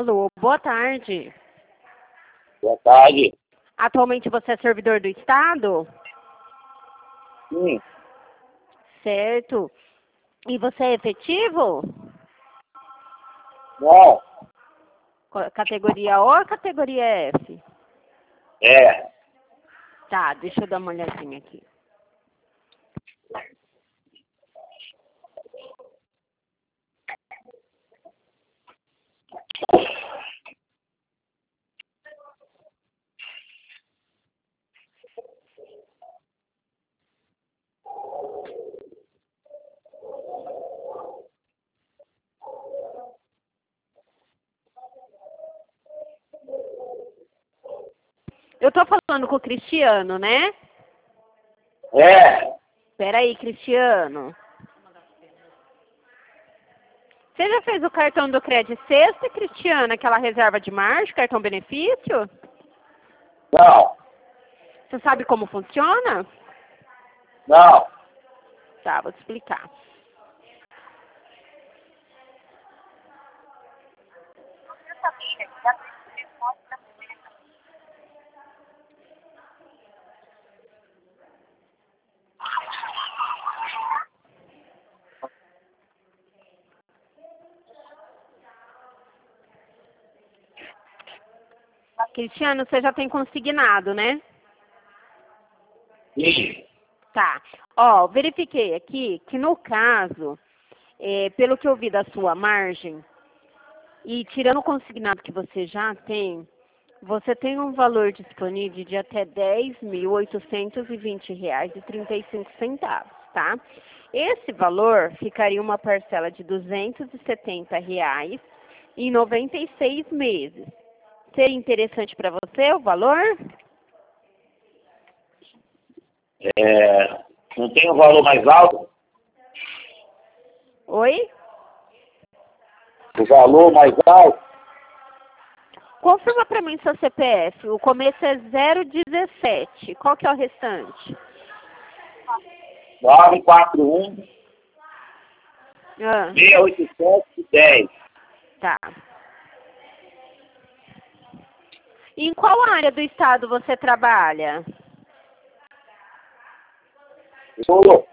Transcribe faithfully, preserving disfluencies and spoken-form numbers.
Alô, boa tarde. Boa tarde. Atualmente você é servidor do Estado? Sim. Certo. E você é efetivo? Não. Co- Categoria O ou categoria F? É. Tá, deixa eu dar uma olhadinha aqui. Eu tô falando com o Cristiano, né? É. Peraí, Cristiano. Você já fez o cartão do Crédito Sexta, Cristiano? Aquela reserva de margem, cartão benefício? Não. Você sabe como funciona? Não. Tá, vou te explicar. Cristiano, você já tem consignado, né? Sim. Tá. Ó, verifiquei aqui que no caso, é, pelo que eu vi da sua margem, e tirando o consignado que você já tem, você tem um valor disponível de até dez mil oitocentos e vinte reais e trinta e cinco centavos, tá? Esse valor ficaria uma parcela de duzentos e setenta reais em noventa e seis meses. Seria interessante para você o valor? É, não tem um valor mais alto? Oi? O valor mais alto? Confirma para mim seu C P F. O começo é zero dezessete. Qual que é o restante? nove quatro um, Ah, seis oito sete, dez. tá. E em qual área do estado você trabalha? Eu